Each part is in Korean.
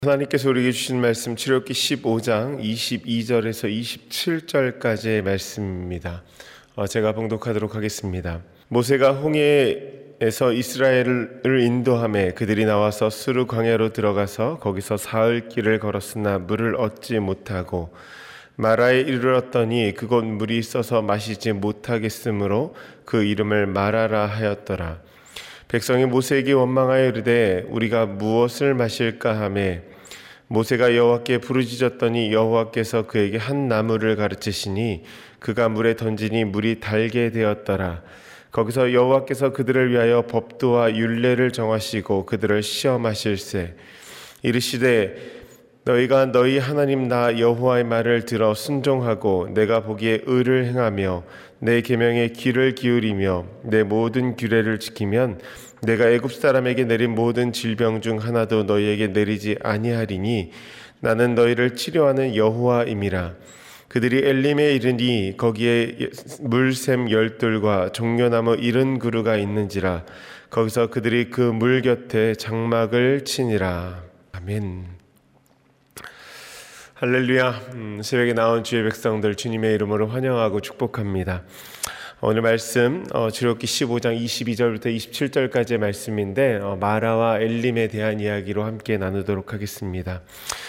하나님께서 우리에게 주신 말씀 출애굽기 15장 22절에서 27절까지의 말씀입니다. 제가 봉독하도록 하겠습니다. 모세가 홍해에서 이스라엘을 인도하매 그들이 나와서 수르 광야로 들어가서 거기서 사흘 길을 걸었으나 물을 얻지 못하고 마라에 이르렀더니 그곳 물이 있어서 마시지 못하겠으므로 그 이름을 마라라 하였더라. 백성이 모세에게 원망하여 이르되 우리가 무엇을 마실까 하매 모세가 여호와께 부르짖었더니 여호와께서 그에게 한 나무를 가르치시니 그가 물에 던지니 물이 달게 되었더라. 거기서 여호와께서 그들을 위하여 법도와 율례를 정하시고 그들을 시험하실세 이르시되 너희가 너희 하나님 나 여호와의 말을 들어 순종하고 내가 보기에 의를 행하며 내 계명에 귀를 기울이며 내 모든 규례를 지키면 내가 애굽 사람에게 내린 모든 질병 중 하나도 너희에게 내리지 아니하리니 나는 너희를 치료하는 여호와임이라. 그들이 엘림에 이르니 거기에 물샘 10돌과 종려나무 70그루가 있는지라. 거기서 그들이 그 물 곁에 장막을 치니라. 아멘. 할렐루야. 새벽에 나온 주의 백성들 주님의 이름으로 환영하고 축복합니다. 오늘 말씀 출애굽기 15장 22절부터 27절까지의 말씀인데 마라와 엘림에 대한 이야기로 함께 나누도록 하겠습니다.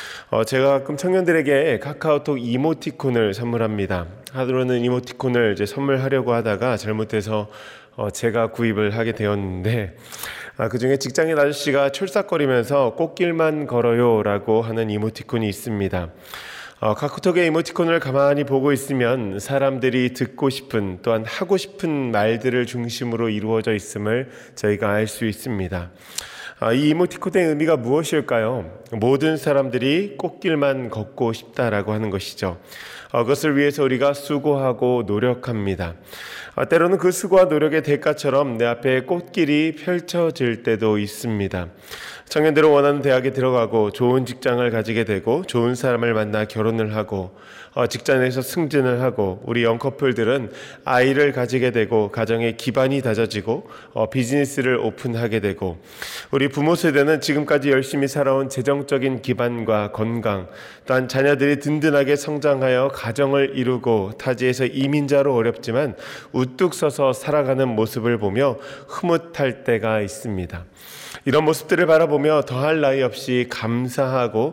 제가 가끔 청년들에게 카카오톡 이모티콘을 선물합니다. 하루는 이모티콘을 이제 선물하려고 하다가 잘못해서 제가 구입을 하게 되었는데 그 중에 직장인 아저씨가 철싹거리면서 꽃길만 걸어요 라고 하는 이모티콘이 있습니다. 카카오톡의 이모티콘을 가만히 보고 있으면 사람들이 듣고 싶은 또한 하고 싶은 말들을 중심으로 이루어져 있음을 저희가 알 수 있습니다. 이 이모티콘의 의미가 무엇일까요? 모든 사람들이 꽃길만 걷고 싶다라고 하는 것이죠. 그것을 위해서 우리가 수고하고 노력합니다. 때로는 그 수고와 노력의 대가처럼 내 앞에 꽃길이 펼쳐질 때도 있습니다. 청년들은 원하는 대학에 들어가고 좋은 직장을 가지게 되고 좋은 사람을 만나 결혼을 하고 직장에서 승진을 하고 우리 영커플들은 아이를 가지게 되고 가정의 기반이 다져지고 비즈니스를 오픈하게 되고 우리 부모 세대는 지금까지 열심히 살아온 재정적인 기반과 건강 또한 자녀들이 든든하게 성장하여 가정을 이루고 타지에서 이민자로 어렵지만 우뚝 서서 살아가는 모습을 보며 흐뭇할 때가 있습니다. 이런 모습들을 바라보며 더할 나위 없이 감사하고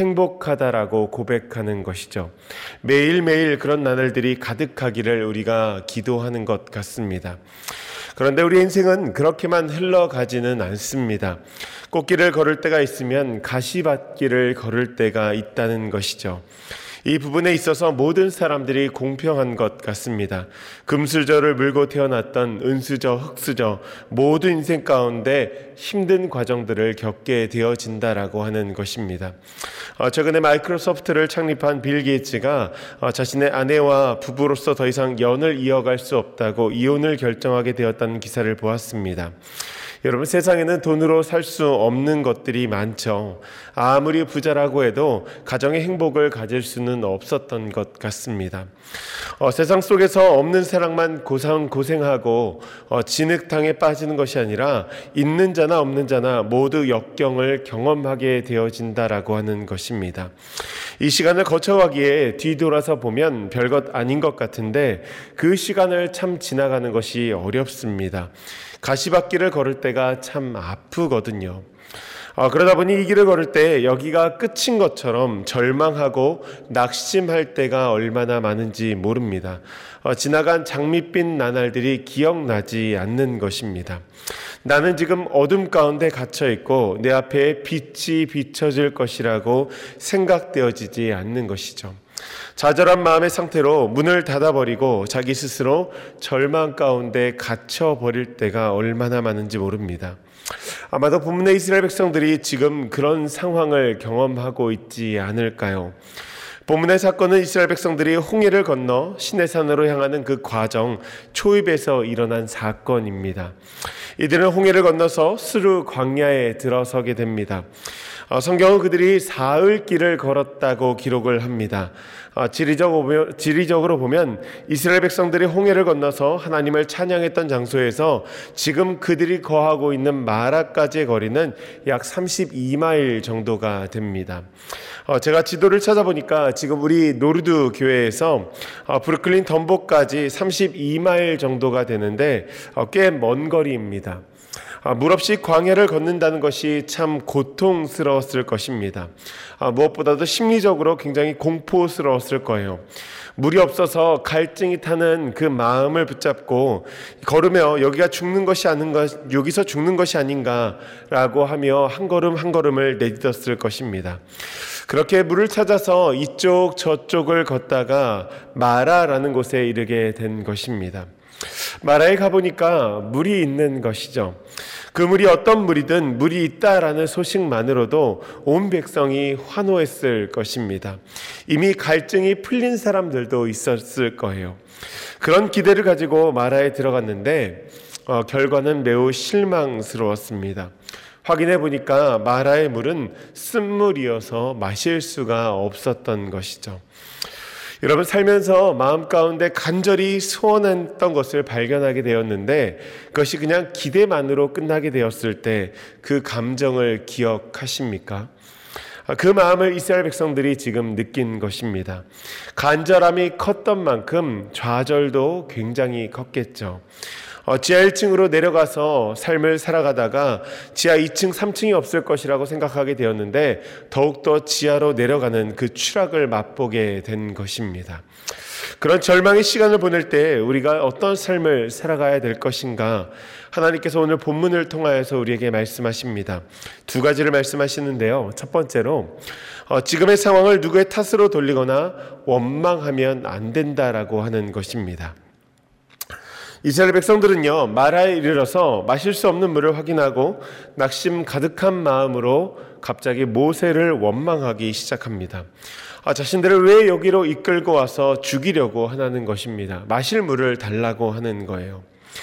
행복하다라고 고백하는 것이죠. 매일매일 그런 나날들이 가득하기를 우리가 기도하는 것 같습니다. 그런데 우리 인생은 그렇게만 흘러가지는 않습니다. 꽃길을 걸을 때가 있으면 가시밭길을 걸을 때가 있다는 것이죠. 이 부분에 있어서 모든 사람들이 공평한 것 같습니다. 금수저를 물고 태어났던 은수저, 흙수저 모두 인생 가운데 힘든 과정들을 겪게 되어진다라고 하는 것입니다. 최근에 마이크로소프트를 창립한 빌 게이츠가 자신의 아내와 부부로서 더 이상 연을 이어갈 수 없다고 이혼을 결정하게 되었다는 기사를 보았습니다. 여러분, 세상에는 돈으로 살 수 없는 것들이 많죠. 아무리 부자라고 해도 가정의 행복을 가질 수는 없었던 것 같습니다. 세상 속에서 없는 사랑만 고생하고 진흙탕에 빠지는 것이 아니라 있는 자나 없는 자나 모두 역경을 경험하게 되어진다라고 하는 것입니다. 이 시간을 거쳐가기에 뒤돌아서 보면 별것 아닌 것 같은데 그 시간을 참 지나가는 것이 어렵습니다. 가시밭길을 걸을 때가 참 아프거든요. 그러다 보니 이 길을 걸을 때 여기가 끝인 것처럼 절망하고 낙심할 때가 얼마나 많은지 모릅니다. 지나간 장밋빛 나날들이 기억나지 않는 것입니다. 나는 지금 어둠 가운데 갇혀있고 내 앞에 빛이 비춰질 것이라고 생각되어지지 않는 것이죠. 좌절한 마음의 상태로 문을 닫아버리고 자기 스스로 절망 가운데 갇혀버릴 때가 얼마나 많은지 모릅니다. 아마도 본문의 이스라엘 백성들이 지금 그런 상황을 경험하고 있지 않을까요? 본문의 사건은 이스라엘 백성들이 홍해를 건너 시내산으로 향하는 그 과정 초입에서 일어난 사건입니다. 이들은 홍해를 건너서 수르 광야에 들어서게 됩니다. 성경은 그들이 사흘길을 걸었다고 기록을 합니다. 지리적으로 보면 이스라엘 백성들이 홍해를 건너서 하나님을 찬양했던 장소에서 지금 그들이 거하고 있는 마라까지의 거리는 약 32마일 정도가 됩니다. 제가 지도를 찾아보니까 지금 우리 노르드 교회에서 브루클린 덤보까지 32마일 정도가 되는데 꽤 먼 거리입니다. 물 없이 광야를 걷는다는 것이 참 고통스러웠을 것입니다. 무엇보다도 심리적으로 굉장히 공포스러웠을 거예요. 물이 없어서 갈증이 타는 그 마음을 붙잡고 걸으며 여기서 죽는 것이 아닌가라고 하며 한 걸음 한 걸음을 내딛었을 것입니다. 그렇게 물을 찾아서 이쪽 저쪽을 걷다가 마라라는 곳에 이르게 된 것입니다. 마라에 가보니까 물이 있는 것이죠. 그 물이 어떤 물이든 물이 있다라는 소식만으로도 온 백성이 환호했을 것입니다. 이미 갈증이 풀린 사람들도 있었을 거예요. 그런 기대를 가지고 마라에 들어갔는데 결과는 매우 실망스러웠습니다. 확인해 보니까 마라의 물은 쓴물이어서 마실 수가 없었던 것이죠. 여러분, 살면서 마음 가운데 간절히 소원했던 것을 발견하게 되었는데 그것이 그냥 기대만으로 끝나게 되었을 때 그 감정을 기억하십니까? 그 마음을 이스라엘 백성들이 지금 느낀 것입니다. 간절함이 컸던 만큼 좌절도 굉장히 컸겠죠. 지하 1층으로 내려가서 삶을 살아가다가 지하 2층, 3층이 없을 것이라고 생각하게 되었는데 더욱더 지하로 내려가는 그 추락을 맛보게 된 것입니다. 그런 절망의 시간을 보낼 때 우리가 어떤 삶을 살아가야 될 것인가, 하나님께서 오늘 본문을 통하여서 우리에게 말씀하십니다. 두 가지를 말씀하시는데요. 첫 번째로 지금의 상황을 누구의 탓으로 돌리거나 원망하면 안 된다라고 하는 것입니다. 이스라엘 백성들은요, 마라에 이르러서 마실 수 없는 물을 확인하고 낙심 가득한 마음으로 갑자기 모세를 원망하기 시작합니다. 자신들을 왜 여기로 이끌고 와서 죽이려고 하는 것입니다. 마실 물을 달라고 하는 거예요.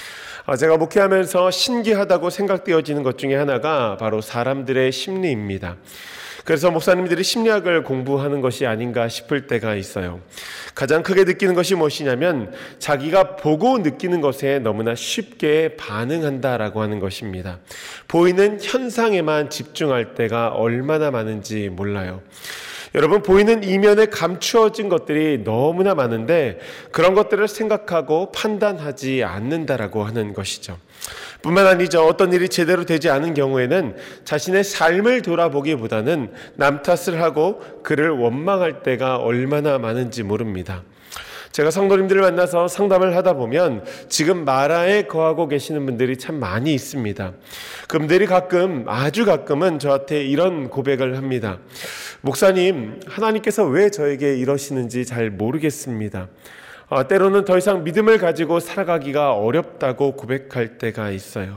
제가 목회하면서 신기하다고 생각되어지는 것 중에 하나가 바로 사람들의 심리입니다. 그래서 목사님들이 심리학을 공부하는 것이 아닌가 싶을 때가 있어요. 가장 크게 느끼는 것이 무엇이냐면 자기가 보고 느끼는 것에 너무나 쉽게 반응한다라고 하는 것입니다. 보이는 현상에만 집중할 때가 얼마나 많은지 몰라요. 여러분, 보이는 이면에 감추어진 것들이 너무나 많은데 그런 것들을 생각하고 판단하지 않는다라고 하는 것이죠. 뿐만 아니죠. 어떤 일이 제대로 되지 않은 경우에는 자신의 삶을 돌아보기보다는 남 탓을 하고 그를 원망할 때가 얼마나 많은지 모릅니다. 제가 성도님들을 만나서 상담을 하다 보면 지금 마라에 거하고 계시는 분들이 참 많이 있습니다. 그분들이 아주 가끔은 저한테 이런 고백을 합니다. 목사님, 하나님께서 왜 저에게 이러시는지 잘 모르겠습니다. 때로는 더 이상 믿음을 가지고 살아가기가 어렵다고 고백할 때가 있어요.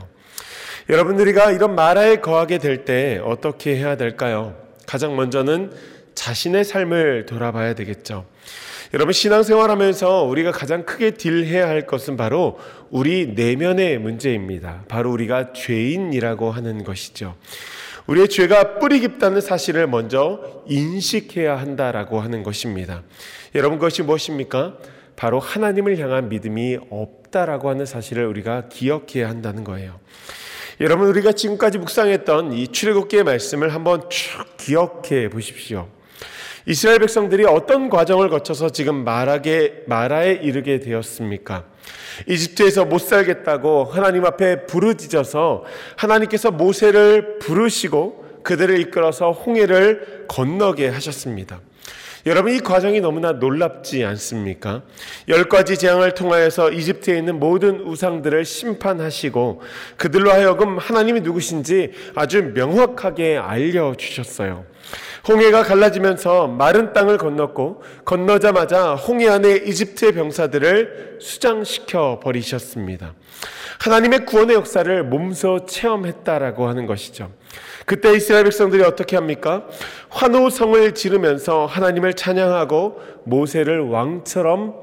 여러분들이가 이런 마라에 거하게 될 때 어떻게 해야 될까요? 가장 먼저는 자신의 삶을 돌아봐야 되겠죠. 여러분, 신앙생활하면서 우리가 가장 크게 딜해야 할 것은 바로 우리 내면의 문제입니다. 바로 우리가 죄인이라고 하는 것이죠. 우리의 죄가 뿌리 깊다는 사실을 먼저 인식해야 한다라고 하는 것입니다. 여러분, 그것이 무엇입니까? 바로 하나님을 향한 믿음이 없다라고 하는 사실을 우리가 기억해야 한다는 거예요. 여러분, 우리가 지금까지 묵상했던 이 출애굽기의 말씀을 한번 쭉 기억해 보십시오. 이스라엘 백성들이 어떤 과정을 거쳐서 지금 마라에 이르게 되었습니까? 이집트에서 못 살겠다고 하나님 앞에 부르짖어서 하나님께서 모세를 부르시고 그들을 이끌어서 홍해를 건너게 하셨습니다. 여러분, 이 과정이 너무나 놀랍지 않습니까? 10가지 재앙을 통하여서 이집트에 있는 모든 우상들을 심판하시고 그들로 하여금 하나님이 누구신지 아주 명확하게 알려주셨어요. 홍해가 갈라지면서 마른 땅을 건넜고 건너자마자 홍해 안에 이집트의 병사들을 수장시켜 버리셨습니다. 하나님의 구원의 역사를 몸소 체험했다라고 하는 것이죠. 그때 이스라엘 백성들이 어떻게 합니까? 환호성을 지르면서 하나님을 찬양하고 모세를 왕처럼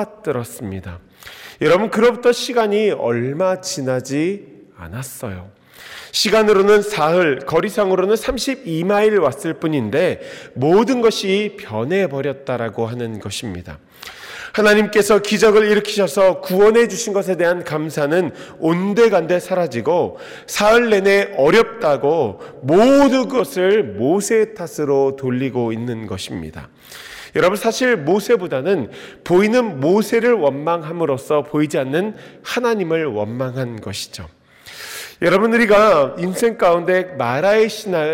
떠받들었습니다. 여러분, 그로부터 시간이 얼마 지나지 않았어요. 시간으로는 사흘, 거리상으로는 32마일 왔을 뿐인데 모든 것이 변해버렸다라고 하는 것입니다. 하나님께서 기적을 일으키셔서 구원해 주신 것에 대한 감사는 온데간데 사라지고 사흘 내내 어렵다고 모든 것을 모세 탓으로 돌리고 있는 것입니다. 여러분, 사실 모세보다는 보이는 모세를 원망함으로써 보이지 않는 하나님을 원망한 것이죠. 여러분, 우리가 인생 가운데 마라의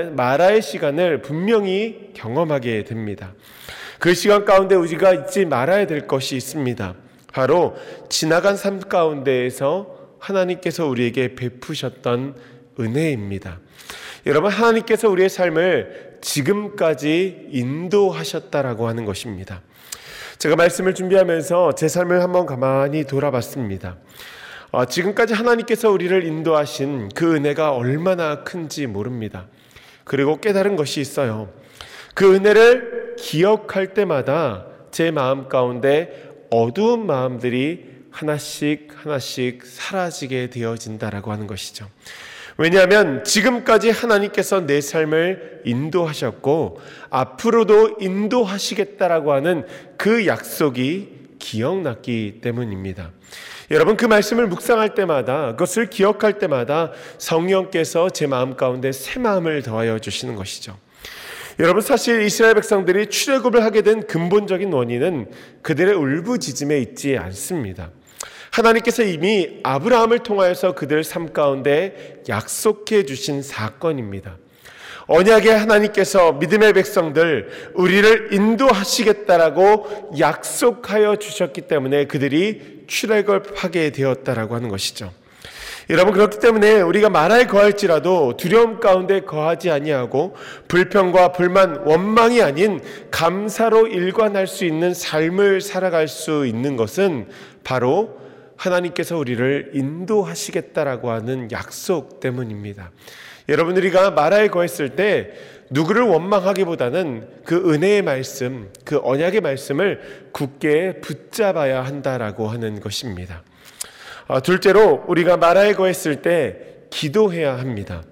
시간을 분명히 경험하게 됩니다. 그 시간 가운데 우리가 잊지 말아야 될 것이 있습니다. 바로 지나간 삶 가운데에서 하나님께서 우리에게 베푸셨던 은혜입니다. 여러분, 하나님께서 우리의 삶을 지금까지 인도하셨다라고 하는 것입니다. 제가 말씀을 준비하면서 제 삶을 한번 가만히 돌아봤습니다. 지금까지 하나님께서 우리를 인도하신 그 은혜가 얼마나 큰지 모릅니다. 그리고 깨달은 것이 있어요. 그 은혜를 기억할 때마다 제 마음 가운데 어두운 마음들이 하나씩 사라지게 되어진다라고 하는 것이죠. 왜냐하면 지금까지 하나님께서 내 삶을 인도하셨고 앞으로도 인도하시겠다라고 하는 그 약속이 기억났기 때문입니다. 여러분, 그 말씀을 묵상할 때마다, 그것을 기억할 때마다 성령께서 제 마음 가운데 새 마음을 더하여 주시는 것이죠. 여러분, 사실 이스라엘 백성들이 출애굽을 하게 된 근본적인 원인은 그들의 울부짖음에 있지 않습니다. 하나님께서 이미 아브라함을 통하여서 그들 삶 가운데 약속해 주신 사건입니다. 언약의 하나님께서 믿음의 백성들, 우리를 인도하시겠다라고 약속하여 주셨기 때문에 그들이 출애굽하게 되었다라고 하는 것이죠. 여러분, 그렇기 때문에 우리가 말하에 거할지라도 두려움 가운데 거하지 아니하고 불평과 불만, 원망이 아닌 감사로 일관할 수 있는 삶을 살아갈 수 있는 것은 바로 하나님께서 우리를 인도하시겠다라고 하는 약속 때문입니다. 여러분, 우리가 말하에 거했을 때 누구를 원망하기보다는 그 은혜의 말씀, 그 언약의 말씀을 굳게 붙잡아야 한다라고 하는 것입니다. 둘째로, 우리가 말하에 거했을 때 기도해야 합니다.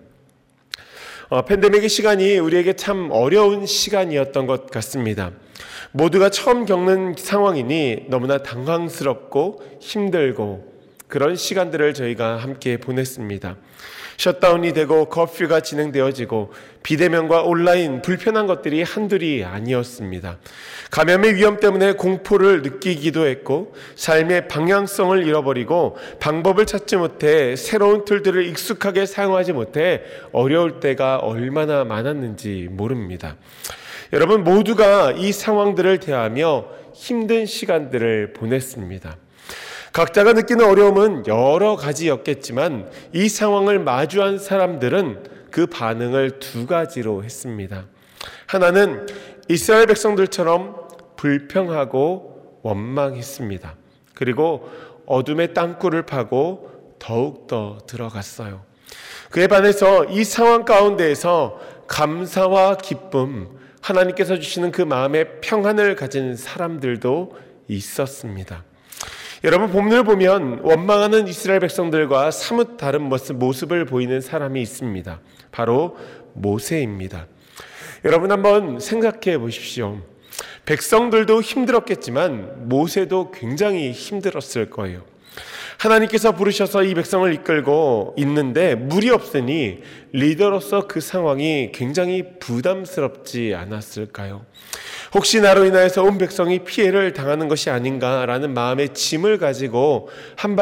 팬데믹의 시간이 우리에게 참 어려운 시간이었던 것 같습니다. 모두가 처음 겪는 상황이니 너무나 당황스럽고 힘들고 그런 시간들을 저희가 함께 보냈습니다. 셧다운이 되고 커퓨가 진행되어지고 비대면과 온라인 불편한 것들이 한둘이 아니었습니다. 감염의 위험 때문에 공포를 느끼기도 했고 삶의 방향성을 잃어버리고 방법을 찾지 못해 새로운 툴들을 익숙하게 사용하지 못해 어려울 때가 얼마나 많았는지 모릅니다. 여러분, 모두가 이 상황들을 대하며 힘든 시간들을 보냈습니다. 각자가 느끼는 어려움은 여러 가지였겠지만 이 상황을 마주한 사람들은 그 반응을 두 가지로 했습니다. 하나는 이스라엘 백성들처럼 불평하고 원망했습니다. 그리고 어둠의 땅굴을 파고 더욱더 들어갔어요. 그에 반해서 이 상황 가운데에서 감사와 기쁨, 하나님께서 주시는 그 마음의 평안을 가진 사람들도 있었습니다. 여러분, 본문을 보면 원망하는 이스라엘 백성들과 사뭇 다른 모습을 보이는 사람이 있습니다. 바로 모세입니다. 여러분, 한번 생각해 보십시오. 백성들도 힘들었겠지만 모세도 굉장히 힘들었을 거예요. 하나님께서 부르셔서 이 백성을 이끌고 있는데 물이 없으니 리더로서 그 상황이 굉장히 부담스럽지 않았을까요? 혹시 나로 인하여서 온 백성이 피해를 당하는 것이 아닌가라는 마음의 짐을 가지고 한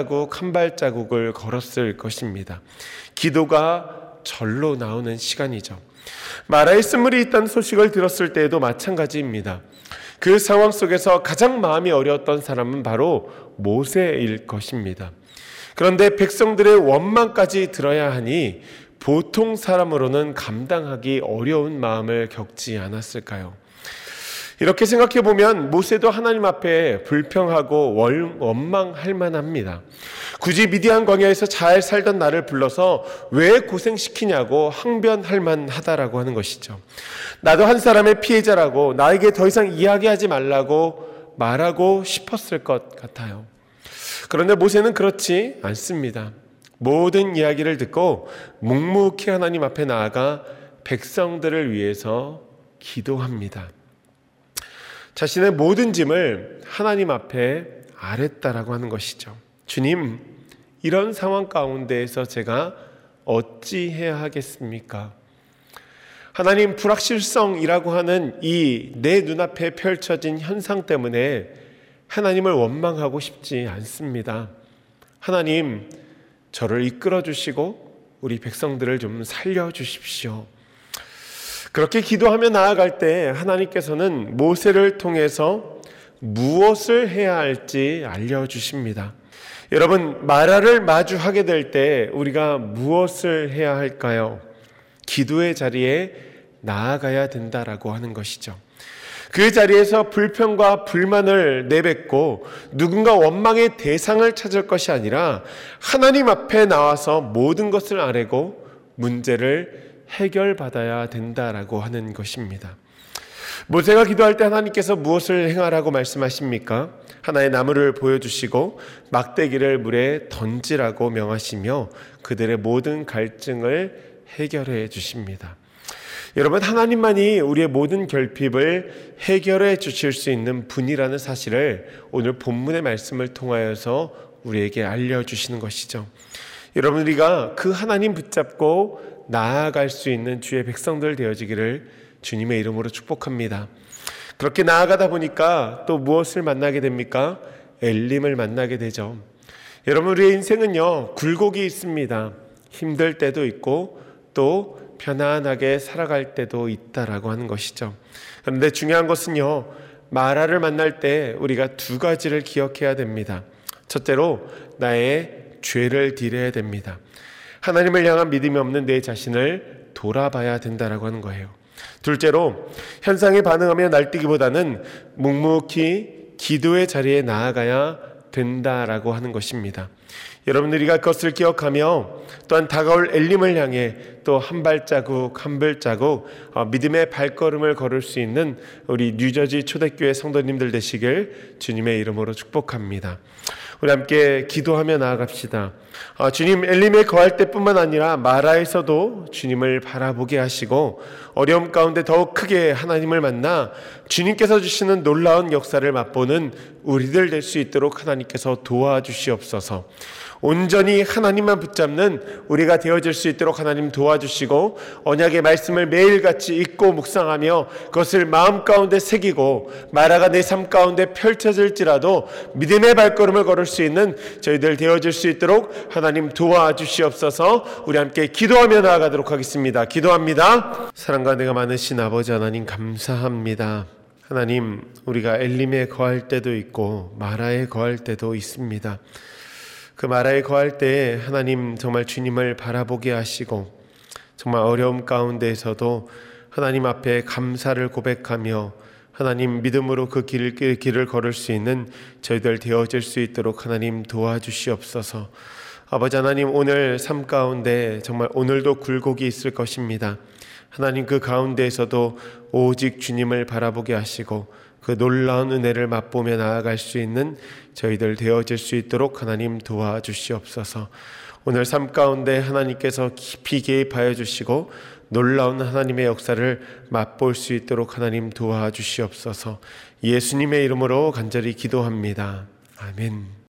발자국을 걸었을 것입니다. 기도가 절로 나오는 시간이죠. 마라에 쓴물이 있다는 소식을 들었을 때에도 마찬가지입니다. 그 상황 속에서 가장 마음이 어려웠던 사람은 바로 모세일 것입니다. 그런데 백성들의 원망까지 들어야 하니 보통 사람으로는 감당하기 어려운 마음을 겪지 않았을까요? 이렇게 생각해 보면 모세도 하나님 앞에 불평하고 원망할 만합니다. 굳이 미디안 광야에서 잘 살던 나를 불러서 왜 고생시키냐고 항변할 만하다라고 하는 것이죠. 나도 한 사람의 피해자라고 나에게 더 이상 이야기하지 말라고 말하고 싶었을 것 같아요. 그런데 모세는 그렇지 않습니다. 모든 이야기를 듣고 묵묵히 하나님 앞에 나아가 백성들을 위해서 기도합니다. 자신의 모든 짐을 하나님 앞에 아랬다라고 하는 것이죠. 주님, 이런 상황 가운데에서 제가 어찌해야 하겠습니까? 하나님, 불확실성이라고 하는 이 내 눈앞에 펼쳐진 현상 때문에 하나님을 원망하고 싶지 않습니다. 하나님, 저를 이끌어 주시고 우리 백성들을 좀 살려 주십시오. 그렇게 기도하며 나아갈 때 하나님께서는 모세를 통해서 무엇을 해야 할지 알려주십니다. 여러분, 마라를 마주하게 될 때 우리가 무엇을 해야 할까요? 기도의 자리에 나아가야 된다라고 하는 것이죠. 그 자리에서 불평과 불만을 내뱉고 누군가 원망의 대상을 찾을 것이 아니라 하나님 앞에 나와서 모든 것을 아뢰고 문제를 해결받아야 된다라고 하는 것입니다. 모세가 기도할 때 하나님께서 무엇을 행하라고 말씀하십니까? 하나의 나무를 보여주시고 막대기를 물에 던지라고 명하시며 그들의 모든 갈증을 해결해 주십니다. 여러분, 하나님만이 우리의 모든 결핍을 해결해 주실 수 있는 분이라는 사실을 오늘 본문의 말씀을 통하여서 우리에게 알려주시는 것이죠. 여러분, 우리가 그 하나님 붙잡고 나아갈 수 있는 주의 백성들 되어지기를 주님의 이름으로 축복합니다. 그렇게 나아가다 보니까 또 무엇을 만나게 됩니까? 엘림을 만나게 되죠. 여러분, 우리의 인생은요, 굴곡이 있습니다. 힘들 때도 있고 또 편안하게 살아갈 때도 있다라고 하는 것이죠. 그런데 중요한 것은요, 마라를 만날 때 우리가 두 가지를 기억해야 됩니다. 첫째로 나의 죄를 디려야 됩니다. 하나님을 향한 믿음이 없는 내 자신을 돌아봐야 된다라고 하는 거예요. 둘째로 현상에 반응하며 날뛰기보다는 묵묵히 기도의 자리에 나아가야 된다라고 하는 것입니다. 여러분, 우리가 그것을 기억하며 또한 다가올 엘림을 향해 또 한 발자국 한 발자국 믿음의 발걸음을 걸을 수 있는 우리 뉴저지 초대교회 성도님들 되시길 주님의 이름으로 축복합니다. 우리 함께 기도하며 나아갑시다. 주님, 엘림에 거할 때뿐만 아니라 마라에서도 주님을 바라보게 하시고 어려움 가운데 더욱 크게 하나님을 만나 주님께서 주시는 놀라운 역사를 맛보는 우리들 될 수 있도록 하나님께서 도와주시옵소서. 온전히 하나님만 붙잡는 우리가 되어질 수 있도록 하나님 도와주시고 언약의 말씀을 매일같이 읽고 묵상하며 그것을 마음 가운데 새기고 마라가 내 삶 가운데 펼쳐질지라도 믿음의 발걸음을 걸을 수 있는 저희들 되어질 수 있도록 하나님 도와주시옵소서. 우리 함께 기도하며 나아가도록 하겠습니다. 기도합니다. 사랑과 은혜가 많으신 아버지 하나님, 감사합니다. 하나님, 우리가 엘림에 거할 때도 있고 마라에 거할 때도 있습니다. 그 마라에 거할 때 하나님 정말 주님을 바라보게 하시고 정말 어려움 가운데에서도 하나님 앞에 감사를 고백하며 하나님 믿음으로 그 길을 걸을 수 있는 저희들 되어질 수 있도록 하나님 도와주시옵소서. 아버지 하나님, 오늘 삶 가운데 정말 오늘도 굴곡이 있을 것입니다. 하나님, 그 가운데에서도 오직 주님을 바라보게 하시고 그 놀라운 은혜를 맛보며 나아갈 수 있는 저희들 되어질 수 있도록 하나님 도와주시옵소서. 오늘 삶 가운데 하나님께서 깊이 개입하여 주시고 놀라운 하나님의 역사를 맛볼 수 있도록 하나님 도와주시옵소서. 예수님의 이름으로 간절히 기도합니다. 아멘.